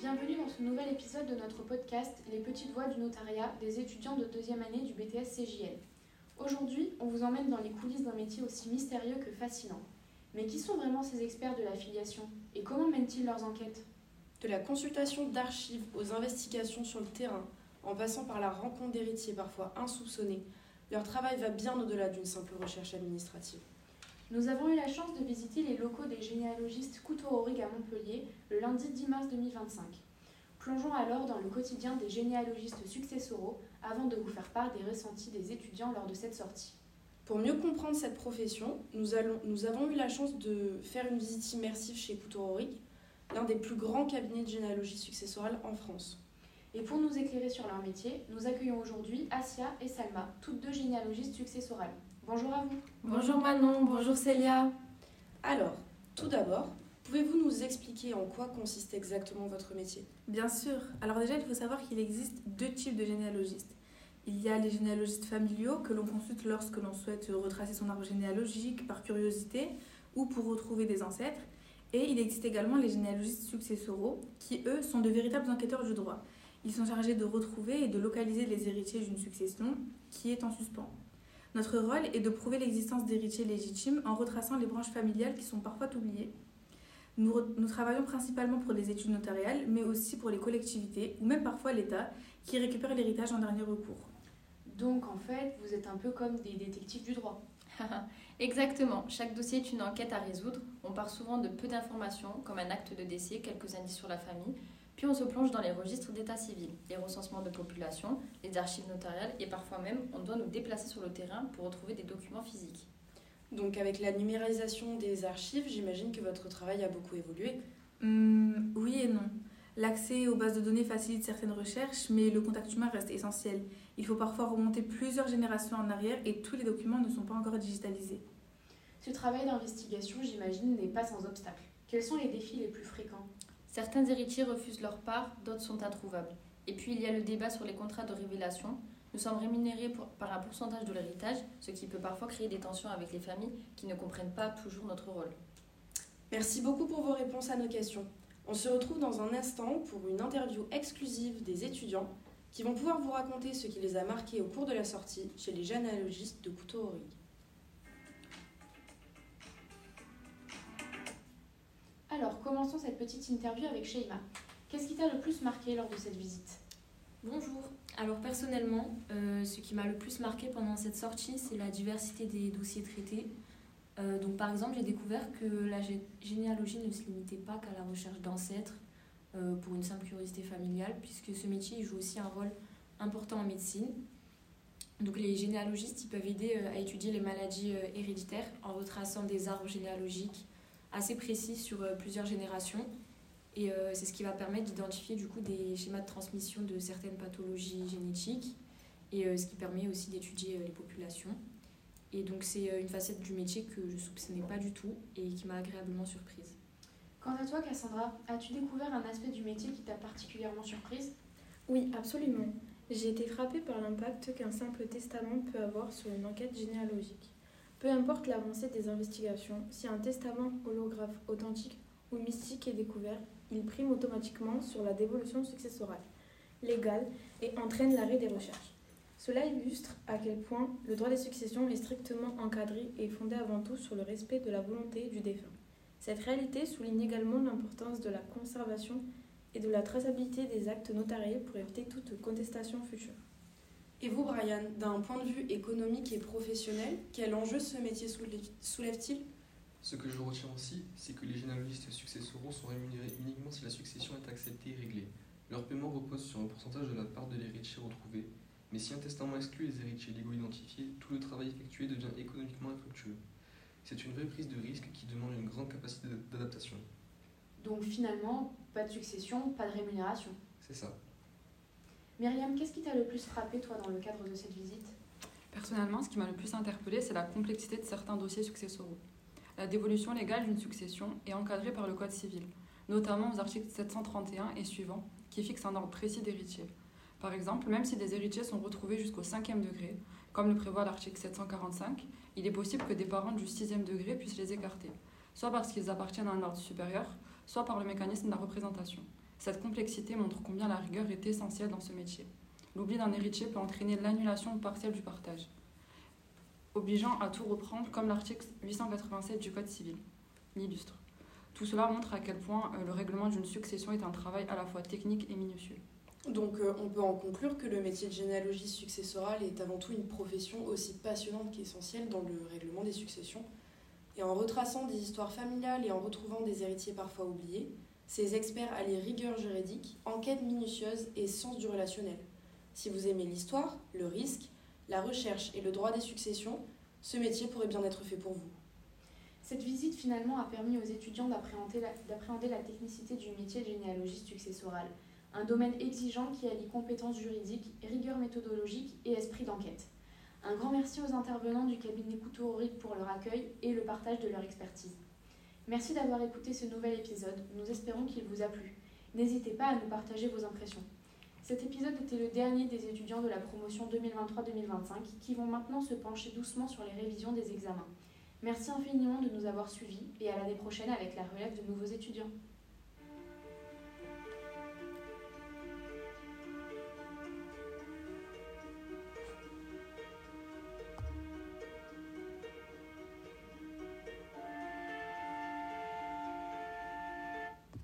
Bienvenue dans ce nouvel épisode de notre podcast Les petites voix du notariat des étudiants de deuxième année du BTS CJL. Aujourd'hui, on vous emmène dans les coulisses d'un métier aussi mystérieux que fascinant. Mais qui sont vraiment ces experts de la filiation et comment mènent-ils leurs enquêtes ? De la consultation d'archives aux investigations sur le terrain, en passant par la rencontre d'héritiers parfois insoupçonnés, leur travail va bien au-delà d'une simple recherche administrative. Nous avons eu la chance de visiter les locaux des généalogistes Couto-Aurigue à Montpellier le lundi 10 mars 2025. Plongeons alors dans le quotidien des généalogistes successoraux avant de vous faire part des ressentis des étudiants lors de cette sortie. Pour mieux comprendre cette profession, nous avons eu la chance de faire une visite immersive chez Couto-Aurigue, l'un des plus grands cabinets de généalogie successorale en France. Et pour nous éclairer sur leur métier, nous accueillons aujourd'hui Asia et Salma, toutes deux généalogistes successorales. Bonjour à vous. Bonjour Manon, bonjour Célia. Alors, tout d'abord, pouvez-vous nous expliquer en quoi consiste exactement votre métier ? Bien sûr. Alors déjà, il faut savoir qu'il existe deux types de généalogistes. Il y a les généalogistes familiaux que l'on consulte lorsque l'on souhaite retracer son arbre généalogique par curiosité ou pour retrouver des ancêtres. Et il existe également les généalogistes successoraux qui, eux, sont de véritables enquêteurs du droit. Ils sont chargés de retrouver et de localiser les héritiers d'une succession qui est en suspens. Notre rôle est de prouver l'existence d'héritiers légitimes en retraçant les branches familiales qui sont parfois oubliées. Nous travaillons principalement pour les études notariales, mais aussi pour les collectivités ou même parfois l'État qui récupère l'héritage en dernier recours. Donc en fait, vous êtes un peu comme des détectives du droit. Exactement, chaque dossier est une enquête à résoudre. On part souvent de peu d'informations, comme un acte de décès, quelques indices sur la famille, puis on se plonge dans les registres d'état civil, les recensements de population, les archives notariales et parfois même on doit nous déplacer sur le terrain pour retrouver des documents physiques. Donc avec la numérisation des archives, j'imagine que votre travail a beaucoup évolué. Oui et non. L'accès aux bases de données facilite certaines recherches, mais le contact humain reste essentiel. Il faut parfois remonter plusieurs générations en arrière et tous les documents ne sont pas encore digitalisés. Ce travail d'investigation, j'imagine, n'est pas sans obstacle. Quels sont les défis les plus fréquents ? Certains héritiers refusent leur part, d'autres sont introuvables. Et puis il y a le débat sur les contrats de révélation. Nous sommes rémunérés par un pourcentage de l'héritage, ce qui peut parfois créer des tensions avec les familles qui ne comprennent pas toujours notre rôle. Merci beaucoup pour vos réponses à nos questions. On se retrouve dans un instant pour une interview exclusive des étudiants qui vont pouvoir vous raconter ce qui les a marqués au cours de la sortie chez les généalogistes de Couto-Aurigue. Alors, commençons cette petite interview avec Sheima. Qu'est-ce qui t'a le plus marqué lors de cette visite ? Bonjour. Alors personnellement, ce qui m'a le plus marqué pendant cette sortie, c'est la diversité des dossiers traités. Donc par exemple, j'ai découvert que la généalogie ne se limitait pas qu'à la recherche d'ancêtres pour une simple curiosité familiale, puisque ce métier il joue aussi un rôle important en médecine. Donc les généalogistes ils peuvent aider à étudier les maladies héréditaires en retraçant des arbres généalogiques assez précis sur plusieurs générations. Et c'est ce qui va permettre d'identifier du coup des schémas de transmission de certaines pathologies génétiques et ce qui permet aussi d'étudier les populations. Et donc c'est une facette du métier que je ne soupçonnais pas du tout et qui m'a agréablement surprise. Quant à toi, Cassandra, as-tu découvert un aspect du métier qui t'a particulièrement surprise ? Oui, absolument. J'ai été frappée par l'impact qu'un simple testament peut avoir sur une enquête généalogique. Peu importe l'avancée des investigations, si un testament holographe authentique ou mystique est découvert, il prime automatiquement sur la dévolution successorale, légale, et entraîne l'arrêt des recherches. Cela illustre à quel point le droit des successions est strictement encadré et fondé avant tout sur le respect de la volonté du défunt. Cette réalité souligne également l'importance de la conservation et de la traçabilité des actes notariés pour éviter toute contestation future. Et vous, Brian, d'un point de vue économique et professionnel, quel enjeu ce métier soulève-t-il ? Ce que je retiens aussi, c'est que les généalogistes successoraux sont rémunérés uniquement si la succession est acceptée et réglée. Leur paiement repose sur un pourcentage de la part de l'héritier retrouvé, mais si un testament exclut les héritiers légaux identifiés, tout le travail effectué devient économiquement infructueux. C'est une vraie prise de risque qui demande une grande capacité d'adaptation. Donc finalement, pas de succession, pas de rémunération. C'est ça. Myriam, qu'est-ce qui t'a le plus frappé, toi, dans le cadre de cette visite ? Personnellement, ce qui m'a le plus interpellée, c'est la complexité de certains dossiers successoraux. La dévolution légale d'une succession est encadrée par le Code civil, notamment aux articles 731 et suivants, qui fixent un ordre précis d'héritiers. Par exemple, même si des héritiers sont retrouvés jusqu'au 5e degré, comme le prévoit l'article 745, il est possible que des parents du 6e degré puissent les écarter, soit parce qu'ils appartiennent à un ordre supérieur, soit par le mécanisme de la représentation. Cette complexité montre combien la rigueur est essentielle dans ce métier. L'oubli d'un héritier peut entraîner l'annulation partielle du partage, obligeant à tout reprendre comme l'article 887 du Code civil l'illustre. Tout cela montre à quel point le règlement d'une succession est un travail à la fois technique et minutieux. Donc on peut en conclure que le métier de généalogiste successoral est avant tout une profession aussi passionnante qu'essentielle dans le règlement des successions. Et en retraçant des histoires familiales et en retrouvant des héritiers parfois oubliés, ces experts allient rigueur juridique, enquête minutieuse et sens du relationnel. Si vous aimez l'histoire, le risque, la recherche et le droit des successions, ce métier pourrait bien être fait pour vous. Cette visite finalement a permis aux étudiants d'appréhender la technicité du métier de généalogiste successoral, un domaine exigeant qui allie compétences juridiques, rigueur méthodologique et esprit d'enquête. Un grand merci aux intervenants du cabinet Couture-Auric pour leur accueil et le partage de leur expertise. Merci d'avoir écouté ce nouvel épisode, nous espérons qu'il vous a plu. N'hésitez pas à nous partager vos impressions. Cet épisode était le dernier des étudiants de la promotion 2023-2025 qui vont maintenant se pencher doucement sur les révisions des examens. Merci infiniment de nous avoir suivis et à l'année prochaine avec la relève de nouveaux étudiants.